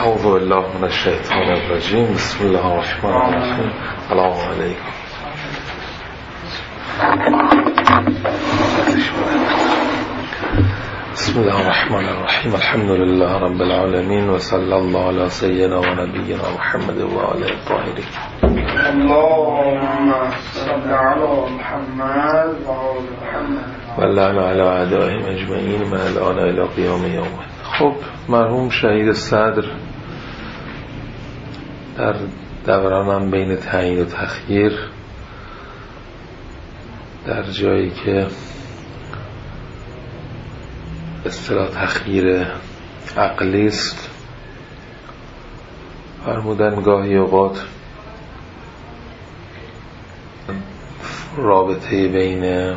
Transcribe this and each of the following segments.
اعوذ بالله من الشیطان الرجیم. بسم الله الرحمن الرحیم. سلام علیکم. بسم الله الرحمن الرحیم. الحمد لله رب العالمین و صلی الله علی سیدنا و نبینا محمد و آله الطاهرین. اللهم صل علی محمد و آل محمد و لعن علی اعدائهم اجمعین من الان الی قیام یوم. خب مرحوم شهید صدر در دورانم بین تعیین و تخییر در جایی که اصطلاح تخییر عقلی است فرمودن گاهی اوقات رابطه بین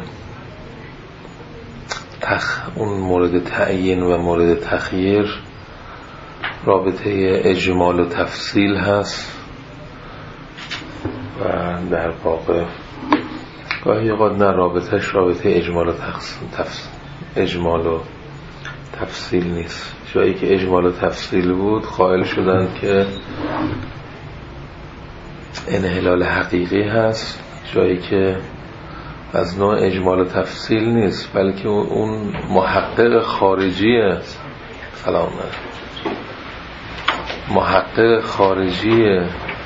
اون مورد تعیین و مورد تخییر رابطه اجمال و تفصیل هست و در واقع گاهی اوقات نه رابطه اجمال و تفصیل نیست. جایی که اجمال و تفصیل بود قائل شدن که انحلال حقیقی هست، جایی که از نوع اجمال و تفصیل نیست بلکه اون محقق خارجی است. محقق خارجی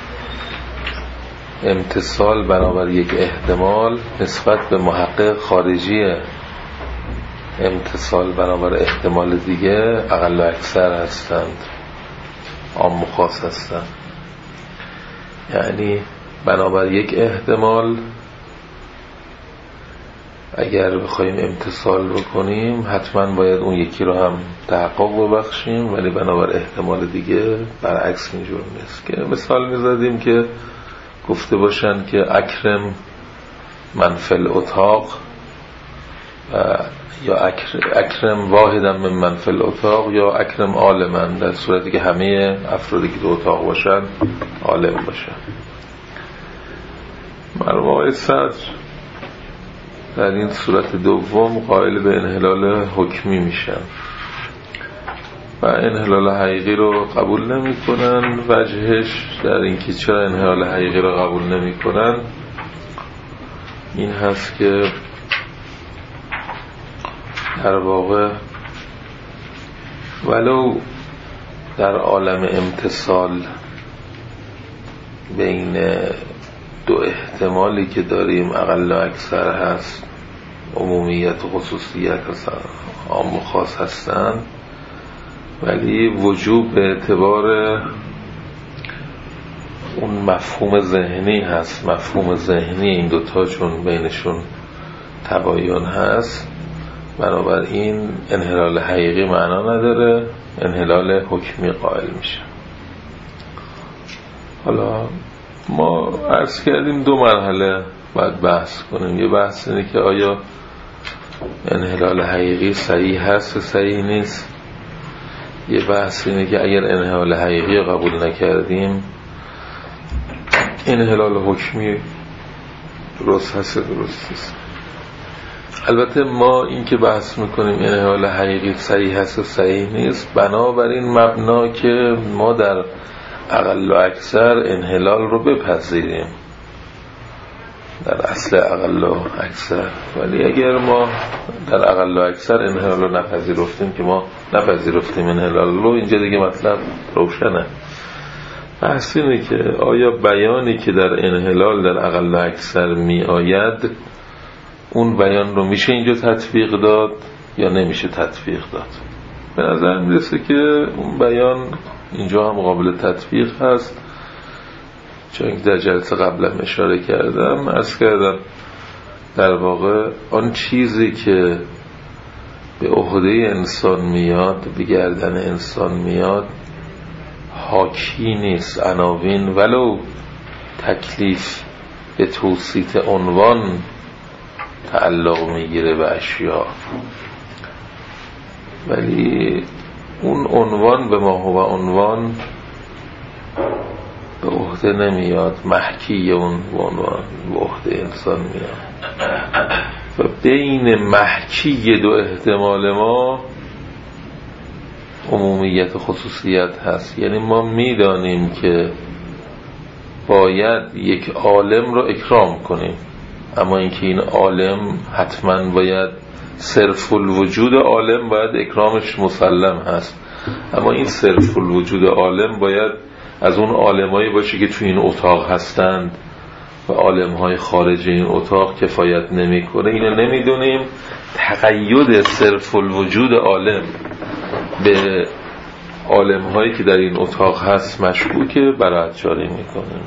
امتصال بنابر یک احتمال نسبت به محقق خارجی امتصال بنابر احتمال دیگه اقل و اکثر هستند، عام و خاص هستند. یعنی بنابر یک احتمال اگر بخوایم امتصال بکنیم حتما باید اون یکی رو هم تحقق ببخشیم، ولی بنابر احتمال دیگه برعکس اینجور نیست. که مثال میزدیم که گفته باشن که اکرم من فی الاتاق یا اکرم واحدم من فی الاتاق یا اکرم عالما، در صورتی که همه افرادی که تو اتاق باشن عالم باشن. مرحوم آقای صدر در این صورت دوم قائل به انحلال حکمی میشن و انحلال حقیقی رو قبول نمی کنن. وجهش در اینکه چرا انحلال حقیقی رو قبول نمی کنن این هست که در واقع ولو در عالم امتصال بین دو احتمالی که داریم اقل و اکثر هست، عمومیت و خصوصیت هستن، عام و خاص هستن، ولی وجوب به اعتبار اون مفهوم ذهنی هست. مفهوم ذهنی این دوتا چون بینشون تباین هست بنابراین انحلال حقیقی معنا نداره، انحلال حکمی قائل میشه. حالا ما عرض کردیم دو مرحله باید بحث کنیم. یه بحث اینه که آیا انحلال حقیقی صحیح هست و صحیح نیست. یه بحث اینه که اگر انحلال حقیقی قبول نکردیم انحلال حکمی درست هست درست نیست. البته ما این که بحث میکنیم انحلال حقیقی صحیح هست و صحیح نیست بنابراین مبنا که ما در اقل و اکثر انحلال رو بپذیریم در اصل اقل و اکثر، ولی اگر ما در اقل و اکثر انحلال رو نپذیرفتیم که ما نپذیرفتیم انحلال رو، اینجا دیگه مطلب روشنه. بحث اینه که آیا بیانی که در انحلال در اقل و اکثر می آید اون بیان رو میشه اینجا تطبیق داد یا نمیشه تطبیق داد. به نظر میرسه که اون بیان اینجا هم قابل تطبیق هست، چون در جلسه قبلا اشاره کردم. عرض کردم در واقع آن چیزی که به عهده انسان میاد، به گردن انسان میاد، حاکی نیست. عناوین ولو تکلیف به توصیف عنوان تعلق میگیره به اشیاء، ولی اون عنوان به ما هو عنوان به عهده نمیاد. محکی اون عنوان به عهده انسان میاد و بین محکی دو احتمال ما عمومیت و خصوصیت هست. یعنی ما میدانیم که باید یک عالم رو اکرام کنیم، اما اینکه این عالم حتما باید صرف الوجود عالم باید اکرامش مسلم هست، اما این صرف الوجود عالم باید از اون عالمایی باشه که توی این اتاق هستند و عالمهای خارج این اتاق کفایت نمیکنه. اینو نمیدونیم. تقید صرف الوجود عالم به عالمهایی که در این اتاق هست مشکوکه، براءت جاری میکنه.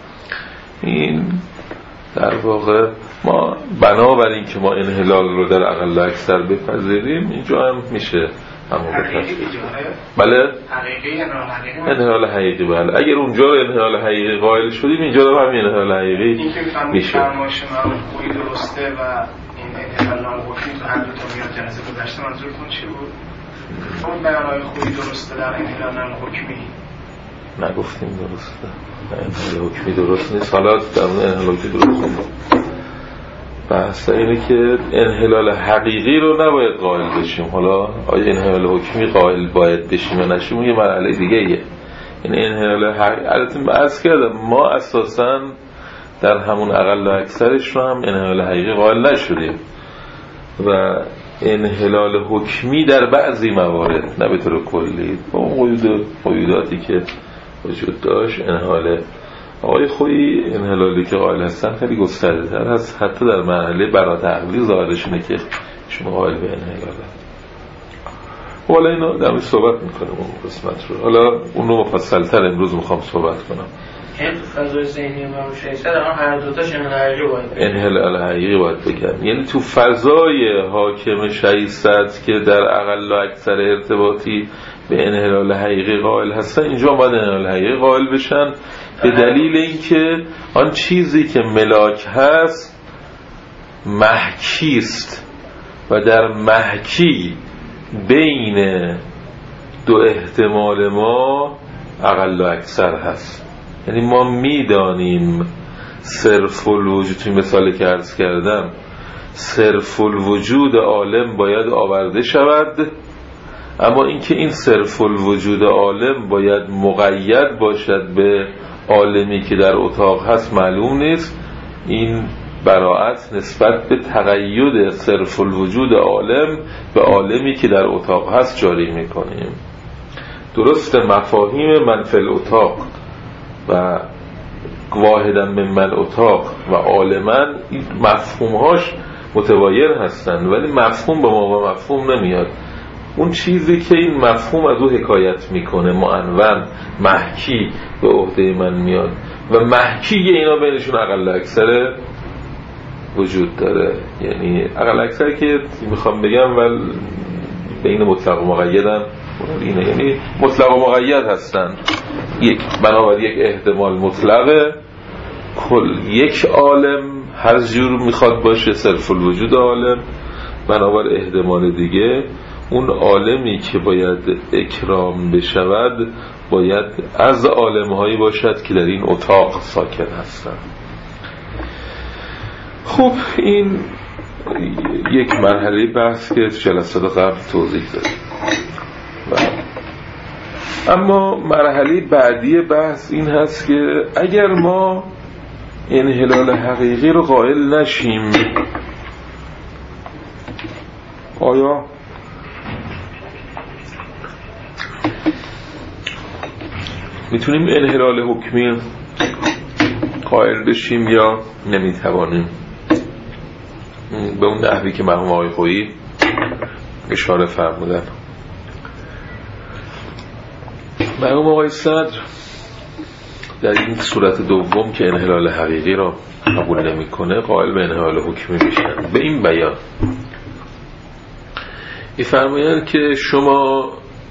این در واقع ما بنابراین که ما انحلال رو در اقل اکثر بپذیریم اینجا هم میشه همون بپذیریم. بله انحلال حقیقی. بله اگر اونجا رو انحلال حقیقی قائل شدیم اینجا رو هم انحلال حقیقی میشه. فرمایش من خوبی درسته و این انحلال حکمی تو هر دو تا میاد جلسه گذشته منظورتون چی بود؟ اون بیانهای خوبی درسته در انحلال حکمی نگفتیم درسته. انحلال حکمی درست نیست. حالا در اون انحلال حکمی درست نیست. بحث اینه که انحلال حقیقی رو نباید قائل بشیم. حالا آیا انحلال حکمی قائل باید بشیم یا نشیم یه مرحله دیگه ایه. این انحلال حقیقی البته عرض کردم ما اساساً در همون اقل و اکثرش رو هم انحلال حقیقی قائل نشدیم و انحلال حکمی در بعضی موارد نه به طور کلی با اون قیوداتی که وجود داشت انحلال آقای خویی انحلالی که قائل هستن خیلی گسترده تر هست، حتی در مرحله براءت عقلی ظاهرشونه که شما قائل به انحلال هست. حالا اینو در موردش صحبت میکنم اون قسمت رو. حالا اون رو مفصل‌تر امروز میخوام صحبت کنم. تو فضای ذهنی ما شایسته هر دو تاش انحلال حقیقی باید بگم. یعنی تو فضای حاکم شایسته که در اقل و اکثر ارتباطی به انحلال حقیقی قائل هستن اینجا باید انحلال حقیقی قائل بشن به دلیل اینکه آن چیزی که ملاک هست محکیست و در محکی بین دو احتمال ما اقل و اکثر هست. یعنی ما میدانیم صرف الوجود، توی مثالی که عرض کردم صرف الوجود عالم باید آورده شود، اما اینکه این صرف الوجود عالم باید مقید باشد به عالمی که در اتاق هست معلوم نیست. این براءت نسبت به تقید صرف الوجود عالم به عالمی که در اتاق هست جاری میکنیم. درست مفاهیم من فی الاتاق و واحدا من اتاق و عالما این مفهومهاش متغایر هستند ولی مفهوم با ما مفهوم نمیاد. اون چیزی که این مفهوم از او حکایت میکنه معنون محکی به عهده من میاد و محکی اینا بینشون اقل اکثر وجود داره. یعنی اقل اکثر که میخوام بگم ولی بین مطلق و مقید هم اینه، یعنی مطلق و مقید هستن. یک بنابراین یک احتمال مطلقه کل یک عالم هر جور میخواد باشه صرف الوجود عالم، بنابراین احتمال دیگه اون عالمی که باید اکرام بشود باید از عالمهایی باشد که در این اتاق ساکن هستند. خب این یک مرحله بحث که جلسات قبل توضیح دادیم. اما مرحله بعدی بحث این هست که اگر ما انحلال حقیقی رو قائل نشیم آیا میتونیم انحلال حکمی قائل بشیم یا نمیتوانیم؟ به اون نحوی که مرحوم آقای خویی اشاره فرمودن. مرحوم آقای صدر در این صورت دوم که انحلال حقیقی را قبول نمیکنه قائل به انحلال حکمی میشن. به این بیان میفرمایند که شما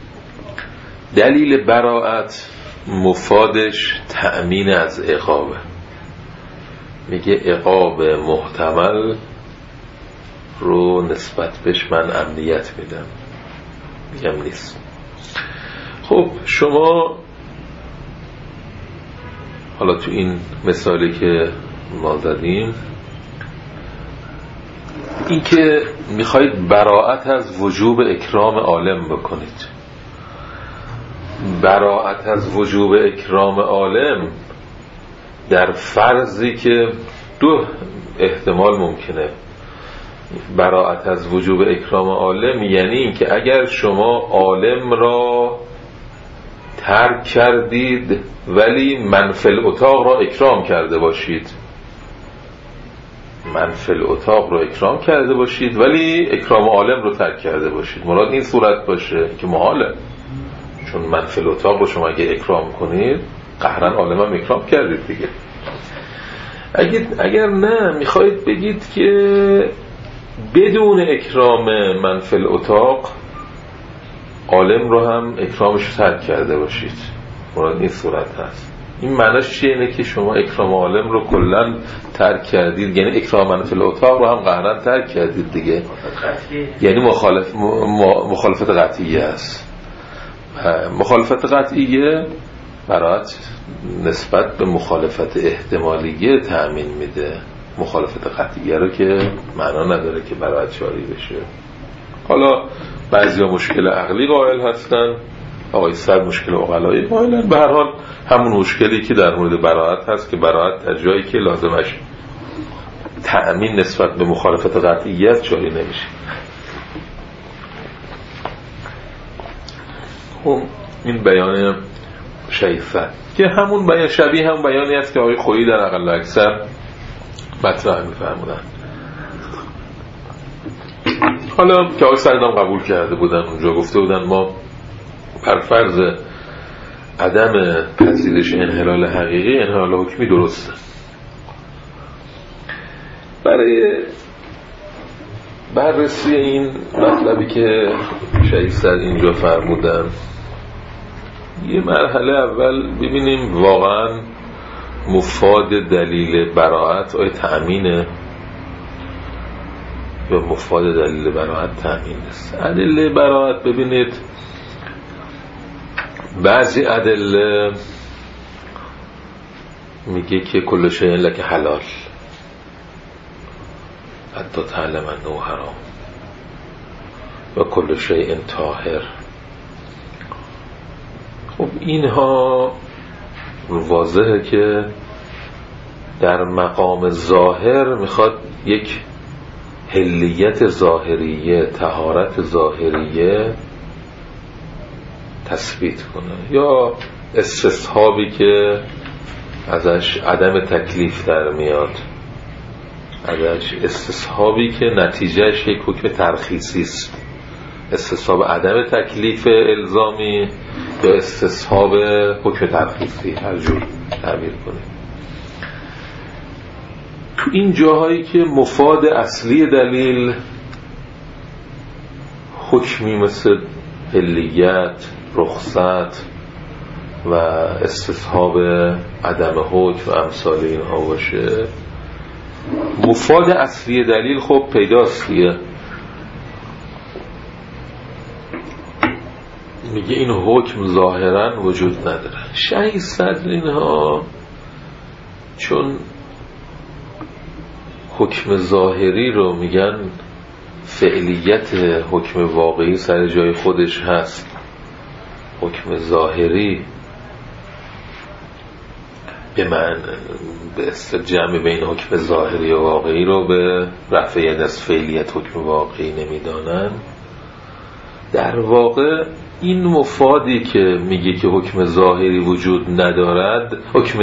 دلیل براءت مفادش تأمین از عقابه. میگه عقاب محتمل رو نسبت بهش من امنیت میدم، میگم نیست. خب شما حالا تو این مثالی که ما زدیم این که میخواید براءت از وجوب اکرام عالم بکنید، براءت از وجوب اکرام عالم در فرضی که دو احتمال ممکنه. براءت از وجوب اکرام عالم یعنی این که اگر شما عالم را ترک کردید ولی منفل اتاق را اکرام کرده باشید، منفل اتاق را اکرام کرده باشید ولی اکرام عالم رو ترک کرده باشید، مراد این صورت باشه که محاله، چون منفل اتاق رو شما اگه اکرام کنید قهرن عالم هم اکرام کردید دیگه. اگر نه میخواید بگید که بدون اکرام منفل اتاق عالم رو هم اکرامش رو ترک کرده باشید، مراد این صورت هست. این معنیش چیه؟ اینه که شما اکرام عالم رو کلن ترک کردید، یعنی اکرام منفل اتاق رو هم قهرن ترک کردید دیگه، یعنی مخالفت قطعیه است. مخالفت قطعیه براعت نسبت به مخالفت احتمالیه تأمین میده، مخالفت قطعیه رو که معنا نداره که براعت جاری بشه. حالا بعضیا مشکل عقلی قائل هستن، آقای صد مشکل عقلایی قائلن. به هر حال همون مشکلی که در مورد براعت هست که براعت در جایی که لازمش تأمین نسبت به مخالفت قطعیت جاری نمیشه. خب این بیان شیفت که همون بیان شبیه هم بیانی است که آقای خویی در اقل اکثر مطرح می‌فرمودن. حالا که آقای سعدی هم قبول کرده بودن، اونجا گفته بودن ما بر فرض عدم پذیرش انحلال حقیقی انحلال حکمی درسته. برای بررسی این مطلبی که شیخ سعدی اینجا فرمودن یه مرحله اول ببینیم واقعا مفاد دلیل براعت آیا تأمینه یا مفاد دلیل براعت تأمین است. ادله براعت ببینید بعضی ادله میگه که کل شیء لک حلال حتی تعلم انه حرام و کل شیء طاهر. خب اینها واضحه که در مقام ظاهر میخواد یک حلیت ظاهریه، طهارت ظاهریه تثبیت کنه، یا استصحابی که ازش عدم تکلیف در میاد، ازش استصحابی که نتیجهش یک حکم ترخیصی است، استصحاب عدم تکلیف الزامی یا استصحاب حکم ترخیصی، هر جور تعبیر کنیم. تو این جاهایی که مفاد اصلی دلیل حکمی مثل حلیت، رخصت و استصحاب عدم حکم و امثال اینها باشه، مفاد اصلی دلیل خب پیداست دیگه. میگه این حکم ظاهرا وجود نداره. شیخ صدر اینها چون حکم ظاهری رو میگن فعلیت حکم واقعی سر جای خودش هست، حکم ظاهری به من به جمع بین حکم ظاهری و واقعی رو به رفع ید از فعلیت حکم واقعی نمیدانن. در واقع این مفادی که میگه که حکم ظاهری وجود ندارد، حکم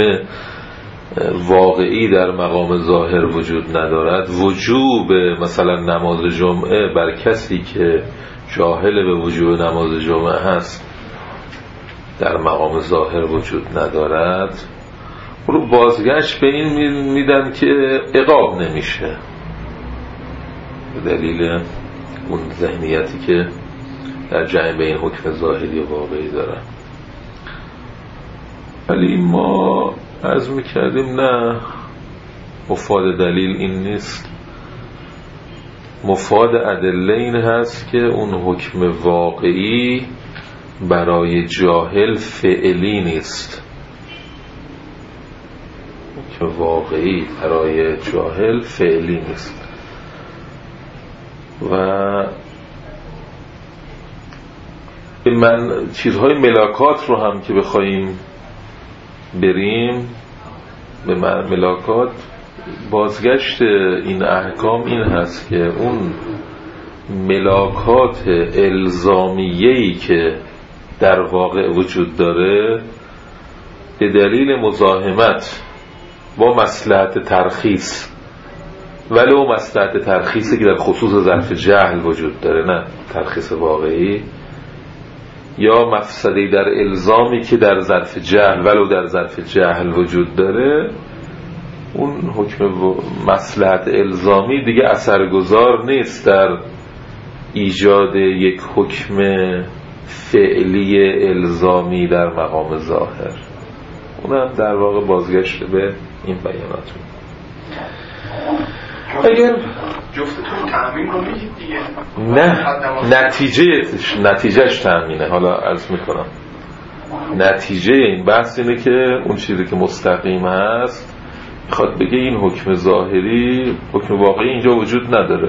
واقعی در مقام ظاهر وجود ندارد، وجوب مثلا نماز جمعه بر کسی که جاهل به وجوب نماز جمعه هست در مقام ظاهر وجود ندارد، رو بازگشت به این میدن که عقاب نمیشه به دلیل اون ذهنیتی که در جمع بین حکم ظاهری و واقعی دارن. ولی ما عرض میکردیم نه، مفاد دلیل این نیست، مفاد ادله این هست که اون حکم واقعی برای جاهل فعلی نیست، حکم واقعی برای جاهل فعلی نیست من چیزهای ملاکات رو هم که بخوایم بریم به ملاکات، بازگشت این احکام این هست که اون ملاکات الزامیه‌ای که در واقع وجود داره به دلیل مزاحمت با مصلحت ترخیص، ولو مصلحت ترخیصی که در خصوص ظرف جهل وجود داره، نه ترخیص واقعی، یا مفسدی در الزامی که در ظرف جهل ولو در ظرف جهل وجود داره، اون حکم مصلحت الزامی دیگه اثرگذار نیست در ایجاد یک حکم فعلی الزامی در مقام ظاهر. اونم در واقع بازگشت به این بیانات. اگر جفتتون تأمین رو میگید دیگه؟ نه، نتیجهش تأمینه. حالا عرض میکنم نتیجه این بحث اینه که اون چیزی که مستقیم هست میخواد بگه این حکم ظاهری، حکم واقعی اینجا وجود نداره.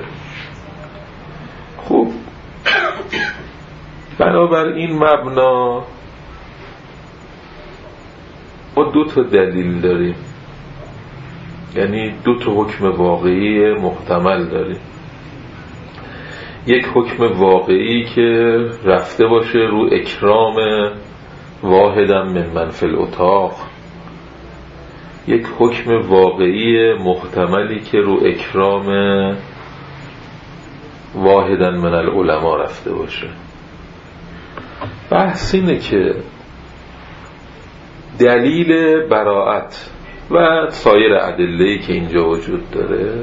خب بنابر این مبنا ما دو تا دلیل داریم، یعنی دو تا حکم واقعی محتمل داریم. یک حکم واقعی که رفته باشه رو اکرام واحدم من فی الاتاق، یک حکم واقعی محتملی که رو اکرام واحدن من العلماء رفته باشه. بحث اینه که دلیل براءت و سایر ادله‌ای که اینجا وجود داره،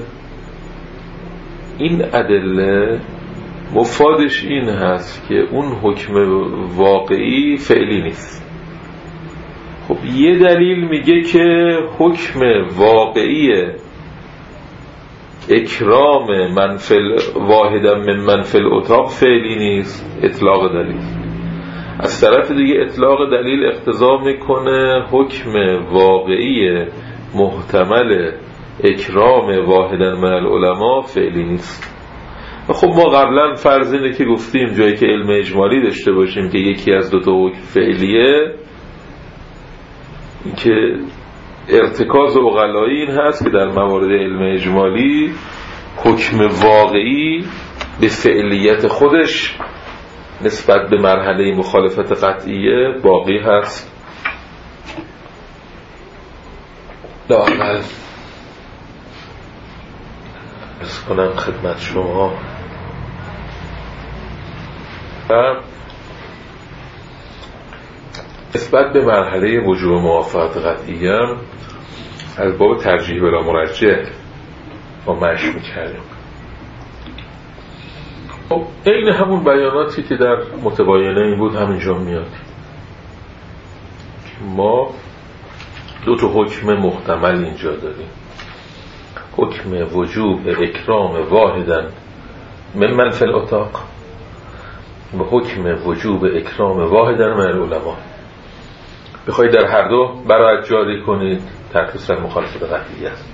این ادله مفادش این هست که اون حکم واقعی فعلی نیست. خب یه دلیل میگه که حکم واقعی اکرام منفل واحدا من منفل اتاق فعلی نیست، اطلاق دلیل. از طرف دیگه اطلاق دلیل اقتضا میکنه حکم واقعی محتمل اکرام واحدا من العلماء فعلی نیست. و خب ما قبلا فرض اینه که گفتیم جایی که علم اجمالی داشته باشیم که یکی از دو تا حکم فعلیه، که ارتکاز عقلایی این هست که در موارد علم اجمالی حکم واقعی به فعلیت خودش نسبت به مرحله مخالفت قطعیه باقی هست. لااقل ارز کنم خدمت شما و نسبت به مرحله وجوب موافقت قطعیه هم از باب ترجیح بلا مرجح با مشی میکردیم. خب این همون بیاناتی که در متباینه این بود همینجا میاد. ما دو تا حکم محتمل اینجا داریم، حکم وجوب اکرام واحدا من منفی الاتاق و حکم وجوب اکرام واحدا من العلماء. بخواید در هر دو برایت جاری کنید ترخیص در مخالفت قطعی است،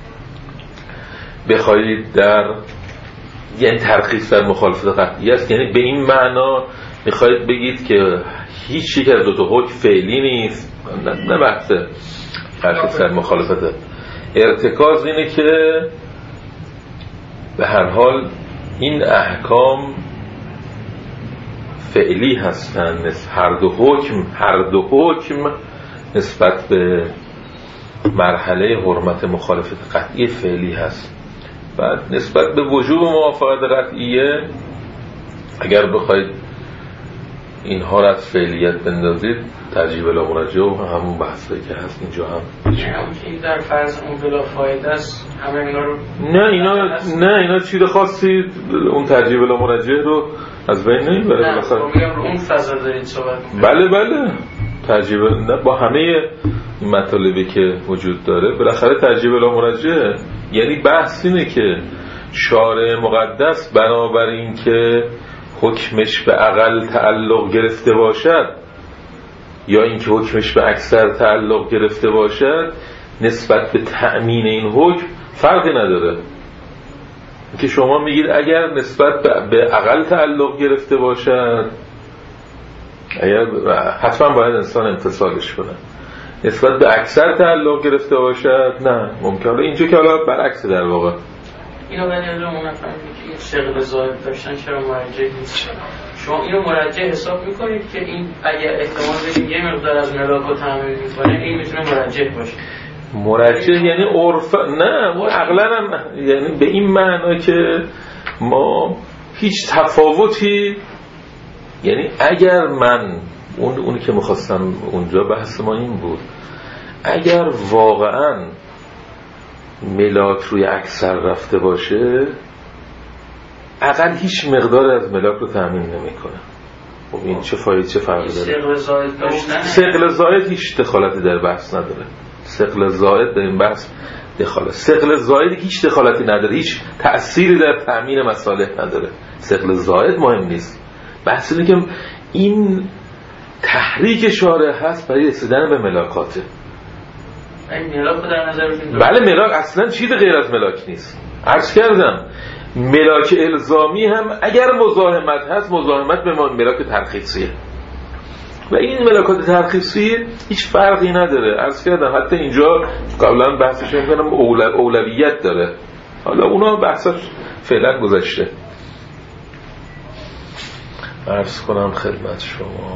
بخواید در یعنی ترخیص در مخالفت قطعی است، یعنی به این معنا میخواید بگید که هیچ یک از دو تا حکم فعلی نیست، نه بحث ترخیص در مخالفت. ارتکاز اینه که به هر حال این احکام فعلی هستند، هر دو حکم نسبت به مرحله حرمت مخالفت قطعی فعلی هست. بعد نسبت به وجوب موافقت قطعیه اگر بخواید اینها را از فعلیت بندازید ترجیح بلا مرجح و همون بحثی که هست اینجا هم این در فرض اون بلا فایده است همه اینا رو نه اینا چیز خاصی اون ترجیح بلا مرجح رو از بین نمیبره. بالاخره میگم رو اون فضا دارید صحبت می‌کنید. بله ترجیح با همه مطالبی که وجود داره بالاخره ترجیح بلا مرجح، یعنی بحث اینه که شارع مقدس بنابراین که حکمش به اقل تعلق گرفته باشد یا اینکه حکمش به اکثر تعلق گرفته باشد نسبت به تأمین این حکم فرقی نداره. که شما میگید اگر نسبت به اقل تعلق گرفته باشد حتما باید انسان امتصالش کنه. نسبت به اکثر تعلق گرفته باشد نه، ممکنه اینجا که حالا برعکس در واقع. اینو ولی از اون نفهمید که این شغل زائد داشتن چرا مرجع نیست؟ شما اینو مرجع حساب میکنید که این اگر احتمال بدید یه مقدار از ملاک رو تامین میکنه این میتونه مرجع باشه؟ مرجع یعنی عرف، نه عقلا هم یعنی به این معنا که ما هیچ تفاوتی، یعنی اگر من اونی که میخواستم اونجا بحث ما این بود، اگر واقعا ملاک روی اکثر رفته باشه اقل هیچ مقدار از ملاک رو تامین نمیکنه. خب این چه فایده، چه فرقی داره؟ ثقل زائد داشتن، ثقل زائد هیچ دخالتی در بحث نداره. ثقل زائد در این بحث دخالت، ثقل زائد هیچ دخالتی نداره، هیچ تأثیری در تامین مصالح نداره. ثقل زائد مهم نیست. بحث اینه که این تحریک شارع هست برای رسیدن به ملاکاته. این ملاک در نظرتون؟ بله ملاک اصلا چیز غیر از ملاک نیست. عرض کردم ملاک الزامی هم اگر مزاحمت هست، مزاحمت به ملاک ترخیصیه و این ملاکات ترخیصی هیچ فرقی نداره. عرض کردم حتی اینجا قبلا بحثش میکنم اولویت داره، حالا اونا بحثش فعلا گذشته. عرض کنم خدمت شما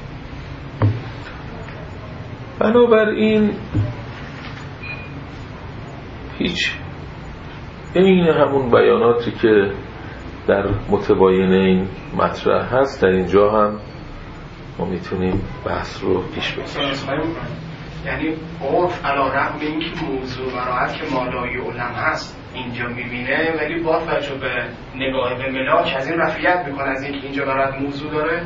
بنابراین هیچ این همون بیاناتی که در متباینین مطرح هست در اینجا هم ما میتونیم بحث رو پیش بگیریم. یعنی عرف علیرغم اینکه موضوع براحت که مالای علم هست اینجا میبینه، ولی با توجه به نگاه به ملاک از این رفعیت میکنه از اینکه اینجا براحت موضوع داره.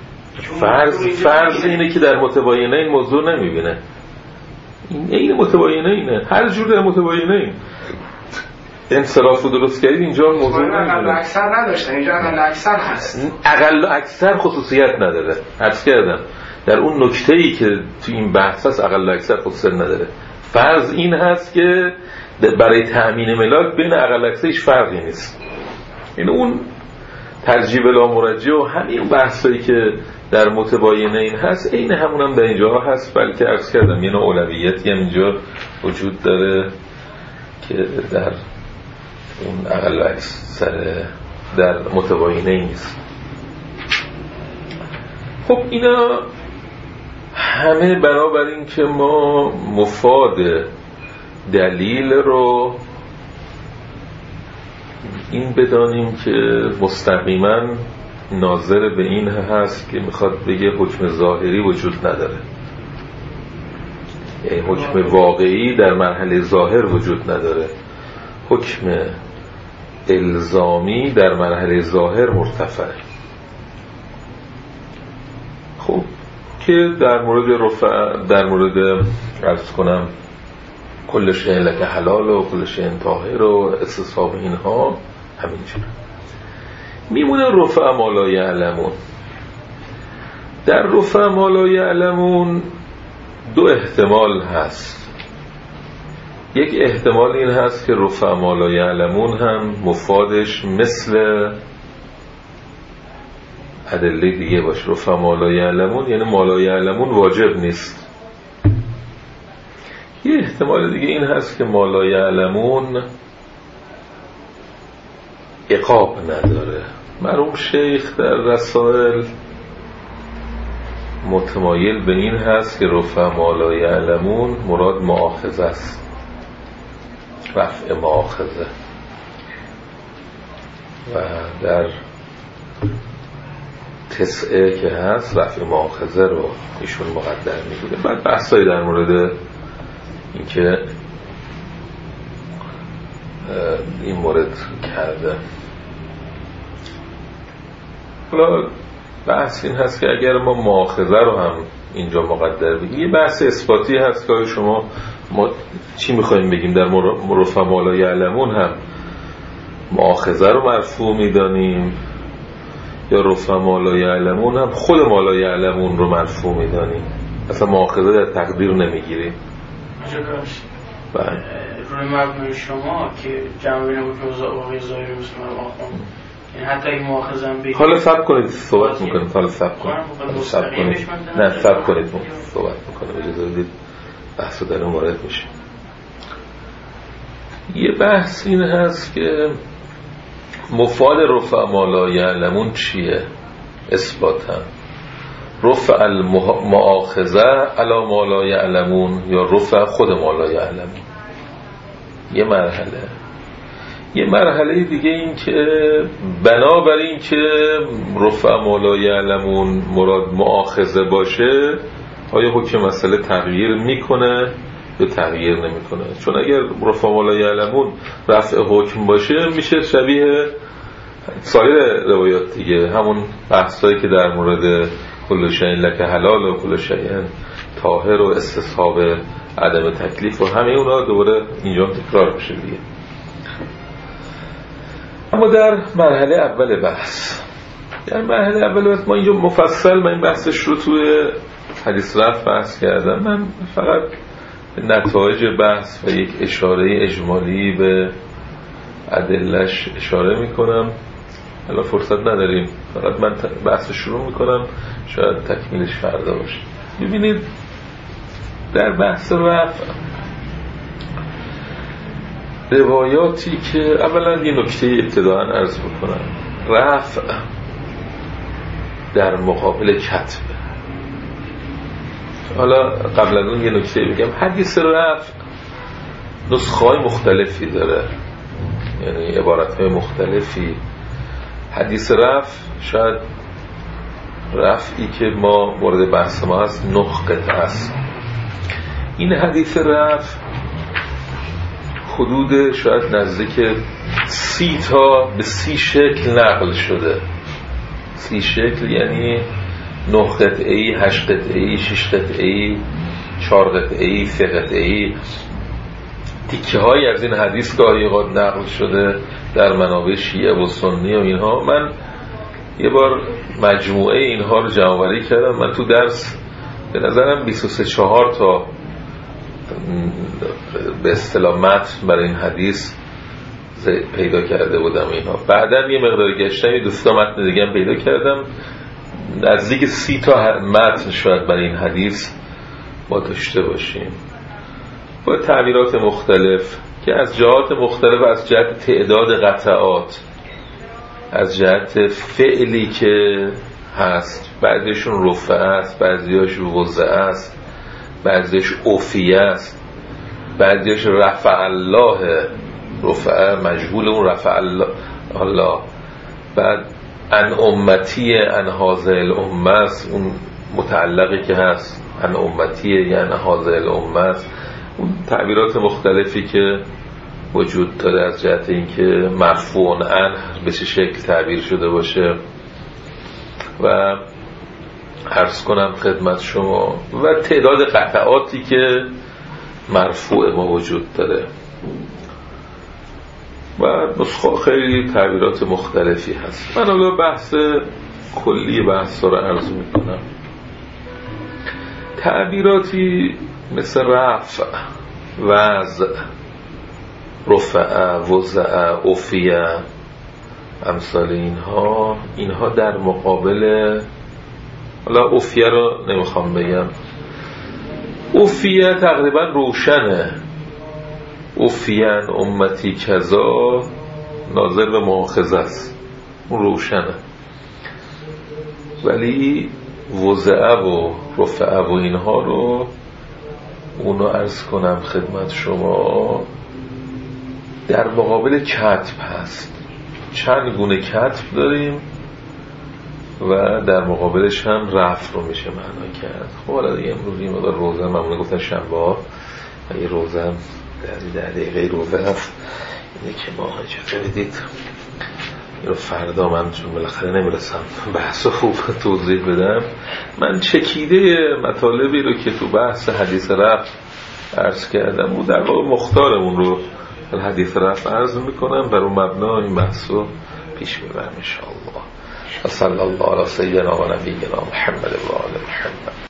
فرض اینه که در متباینه این موضوع نمیبینه. این متباینه اینه، هر جور در متباینه این انصراف رو درست کردید اینجا موضوع نمیبینه. اقل اکثر نداشتن، اینجا اقل اکثر هست. اقل اکثر خصوصیت نداره. عرض کردم در اون نکته‌ای که تو این بحث هست اقل اکثر خصوصیت نداره. فرض این هست که برای تأمین ملاک بین اقل اکثر هیچ فرقی نیست. این اون ترجیح بلا مرجع و همین بحثایی که در متباینه این هست این همون هم در اینجا هست، بلکه عرض کردم یه نوع اولویتی هم اینجا وجود داره که در اون اقل اکثر در متباینه نیست. خب اینا همه بنابراین که ما مفاد دلیل رو این بدانیم که مستقیما ناظر به این هست که میخواد بگه حکم ظاهری وجود نداره، یعنی حکم واقعی در مرحله ظاهر وجود نداره، حکم الزامی در مرحله ظاهر مرتفعه. خب که در مورد رفع، در مورد عرض کنم کل شیء لک حلال و کل شیء طاهر و استصحاب اینها همینجوره میمونه. رفع ما لا یعلمون، در رفع ما لا یعلمون دو احتمال هست. یک احتمال این هست که رفع ما لا یعلمون هم مفادش مثل ادله دیگه باشه. رفع ما لا یعلمون یعنی ما لا یعلمون واجب نیست. یه احتمال دیگه این هست که ما لا یعلمون عقاب نداره. مرحوم شیخ در رسائل متمایل به این هست که رفع ما لا یعلمون مراد مؤاخذه است، رفع مؤاخذه، و در تسعه که هست رفع مؤاخذه رو ایشون مقدر می‌دونه. بعد بحثایی در مورد اینکه این مورد کرده. حالا بحث این هست که اگر ما مؤاخذه رو هم اینجا مقدر بگیم، یه بحث اثباتی هست که شما ما چی میخواییم بگیم در رفع ما لا یعلمون هم مؤاخذه رو مرفوع میدانیم یا رفع ما لا یعلمون هم خود ما لا یعلمون رو مرفوع میدانیم، اصلا مؤاخذه در تقدیر نمیگیریم. روی مبنای شما که جمع بین حکم واقعی ظاهری مسلمان آخوان یعنی حتی این مؤاخذه هم بگید حالا صبر کنید صحبت میکنید. حالا صبر کنید. نه صبر کنید صحبت میکنید. اجازه بدید بحث در اون وارد میشه. یه بحث این هست که مفاد رفع ما لا یعلمون چیه؟ اثباتا رفع المؤاخذه علی ما لا یعلمون یا رفع خود ما لا یعلمون. یه مرحله دیگه این که بنابراین که رفع ما لا یعلمون مراد مؤاخذه باشه، آیا حکم مسئله تغییر میکنه یا تغییر نمیکنه؟ چون اگر رفع ما لا یعلمون رفع حکم باشه میشه شبیه سایر روایات دیگه، همون بحثایی که در مورد کل شیء لک حلال و کل شیء طاهر و استصحاب عدم تکلیف و همه اونا دوباره اینجا تکرار میشه دیگه. اما در مرحله اول بحث ما اینجا مفصل من این بحثش رو توی حدیث رفع بحث کردم. من فقط نتایج بحث و یک اشاره اجمالی به ادله‌اش اشاره میکنم. الان فرصت نداریم، فقط من بحث شروع میکنم، شاید تکمیلش فردا باشه. ببینید در بحث رفع روایاتی که اولا یه نکته ابتداءً عرض بکنم، رفع در مقابل کتب. حالا قبل از اون یه نکته بگم، حدیث رفع نسخه‌های مختلفی داره، یعنی عبارت‌های مختلفی. حدیث رفع شاید رفعی که ما مورد بحث ما هست 9 قطعه است. این حدیث رفع حدود شاید نزدیک 30 تا به 30 شکل نقل شده. 30 شکل یعنی 9 قطعه‌ای، 8 قطعه‌ای، 6 قطعه‌ای، 4 قطعه‌ای، 3 قطعه‌ای. تیکه های از این حدیث گاهی اوقات نقل شده در منابع شیعه و سنی و اینها. من یه بار مجموعه اینها رو جمع‌آوری کردم. من تو درس به نظرم 23-4 تا به اصطلاح متن برای این حدیث پیدا کرده بودم اینها. بعداً یه مقداری گشتم، یه 2 تا متن دیگه هم پیدا کردم، نزدیک 30 تا متن شاید برای این حدیث ما داشته باشیم با تعبیرات مختلف که از جهات مختلف، از جهت تعداد قطعات، از جهت فعلی که هست، بعضیشون رفعه است، بعضیش وضعه است، بعضیش عفیه است، بعضیش رفع الله، رفعه مجهول اون رفع الله. بعد ان امتی ان هذه الامه است، اون متعلقی که هست ان امتی یعنی هذه الامه است. اون تعبیرات مختلفی که وجود داره از جهت اینکه مرفوع عنه به چه شکل تعبیر شده باشه و عرض کنم خدمت شما و تعداد قطعاتی که مرفوع ما وجود داره و نسخه خیلی تعبیرات مختلفی هست. من حالا بحث کلی بحث رو عرض میکنم. تعبیراتی مثل رفع، وضع، رفع، وضع، عفیه، امثال اینها در مقابل، حالا عفیه رو نمیخوام بگم، عفیه تقریبا روشنه، عفیان امتی کذا ناظر به مؤاخذه است، اون روشنه. ولی وضعه و رفعه و اینها رو اونو عرض کنم خدمت شما در مقابل کتب هست. چند گونه کتب داریم و در مقابلش هم رفع رو میشه معنا کرد. خب حالا دیگه امروز این مقدار روزه ممنون گفتن شنبه ها یه روزه هم در دقیقه روزه هست اینه که ما اجازه بدید این رو فردا من چون بالاخره نمیرسم بحث خوب توضیح بدم. من چکیده مطالبی رو که تو بحث حدیث رفع عرض کردم و در واقع مختارمون رو حدیث رفع عرض میکنم، بر اون مبنا این بحث رو پیش میبرم انشاءالله. صلی الله علی سیدنا و نبینا محمد و آل محمد.